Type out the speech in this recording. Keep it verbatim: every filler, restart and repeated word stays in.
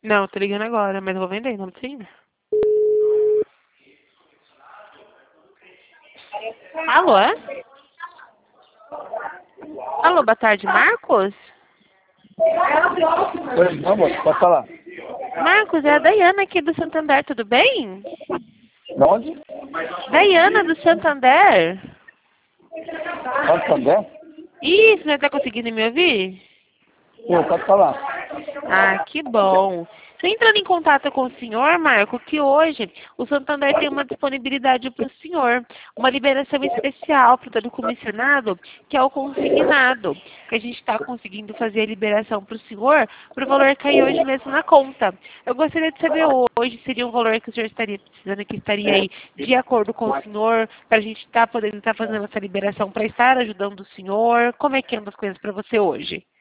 Não, tô ligando agora, mas eu vou vender, não precisa. Alô? Alô, boa tarde, Marcos? Oi, não, moço, pode falar. Marcos, é a Dayana aqui do Santander, tudo bem? De onde? Dayana do Santander. Pode Sandé? Isso, você tá conseguindo me ouvir? Sim, pode falar. Ah, que bom. Estou entrando em contato com o senhor, Marco, que hoje o Santander tem uma disponibilidade para o senhor, uma liberação especial para todo comissionado, que é o consignado, que a gente está conseguindo fazer a liberação para o senhor, para o valor cair hoje mesmo na conta. Eu gostaria de saber hoje, seria um valor que o senhor estaria precisando, que estaria aí de acordo com o senhor, para a gente estar podendo estar fazendo essa liberação, para estar ajudando o senhor. Como é que andam as coisas para você hoje?